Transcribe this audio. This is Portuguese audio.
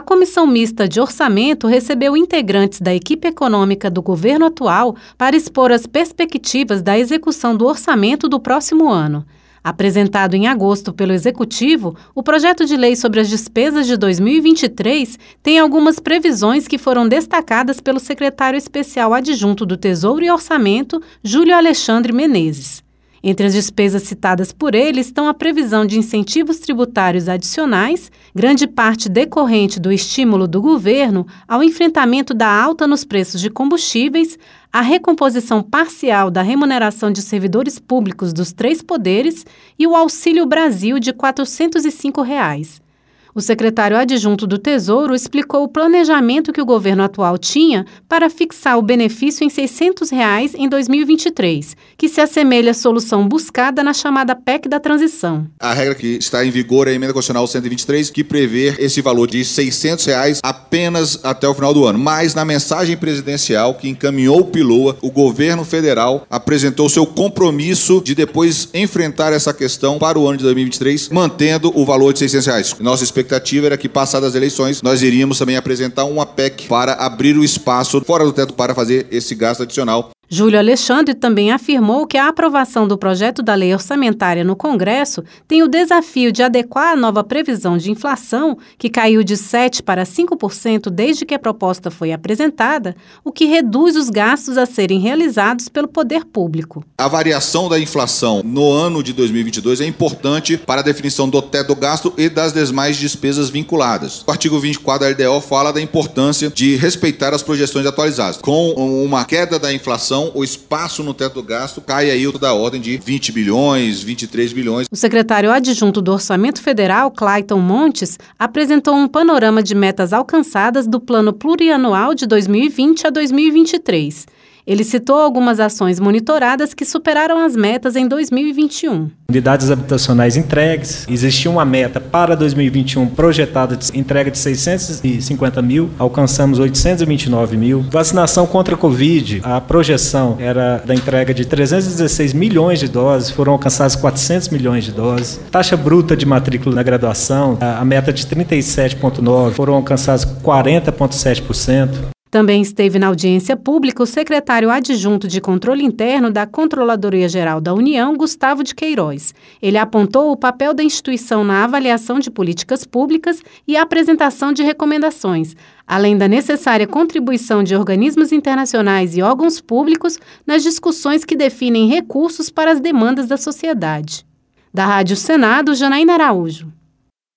Comissão Mista de Orçamento recebeu integrantes da equipe econômica do governo atual para expor as perspectivas da execução do orçamento do próximo ano. Apresentado em agosto pelo Executivo, o projeto de lei sobre as despesas de 2023 tem algumas previsões que foram destacadas pelo secretário especial adjunto do Tesouro e Orçamento, Júlio Alexandre Menezes. Entre as despesas citadas por ele estão a previsão de incentivos tributários adicionais, grande parte decorrente do estímulo do governo ao enfrentamento da alta nos preços de combustíveis, a recomposição parcial da remuneração de servidores públicos dos 3 poderes e o Auxílio Brasil de R$ 405. O secretário adjunto do Tesouro explicou o planejamento que o governo atual tinha para fixar o benefício em R$ 600 em 2023, que se assemelha à solução buscada na chamada PEC da transição. A regra que está em vigor é a Emenda Constitucional 123, que prevê esse valor de R$ 600 apenas até o final do ano. Mas na mensagem presidencial que encaminhou o PILOA, o governo federal apresentou seu compromisso de depois enfrentar essa questão para o ano de 2023, mantendo o valor de R$ 600. Nossa expectativa era que, passadas as eleições, nós iríamos também apresentar uma PEC para abrir o espaço fora do teto para fazer esse gasto adicional. Júlio Alexandre também afirmou que a aprovação do projeto da lei orçamentária no Congresso tem o desafio de adequar a nova previsão de inflação, que caiu de 7% para 5% desde que a proposta foi apresentada, o que reduz os gastos a serem realizados pelo poder público. A variação da inflação no ano de 2022 é importante para a definição do teto do gasto e das demais despesas vinculadas. O artigo 24 da LDO fala da importância de respeitar as projeções atualizadas. Com uma queda da inflação, o espaço no teto do gasto cai aí da ordem de 20 bilhões, 23 bilhões. O secretário adjunto do Orçamento Federal, Clayton Montes, apresentou um panorama de metas alcançadas do Plano Plurianual de 2020 a 2023. Ele citou algumas ações monitoradas que superaram as metas em 2021. Unidades habitacionais entregues. Existia uma meta para 2021 projetada de entrega de 650 mil, alcançamos 829 mil. Vacinação contra a Covid, a projeção era da entrega de 316 milhões de doses, foram alcançadas 400 milhões de doses. Taxa bruta de matrícula na graduação, a meta de 37,9%, foram alcançadas 40,7%. Também esteve na audiência pública o secretário adjunto de Controle Interno da Controladoria Geral da União, Gustavo de Queiroz. Ele apontou o papel da instituição na avaliação de políticas públicas e a apresentação de recomendações, além da necessária contribuição de organismos internacionais e órgãos públicos nas discussões que definem recursos para as demandas da sociedade. Da Rádio Senado, Janaína Araújo.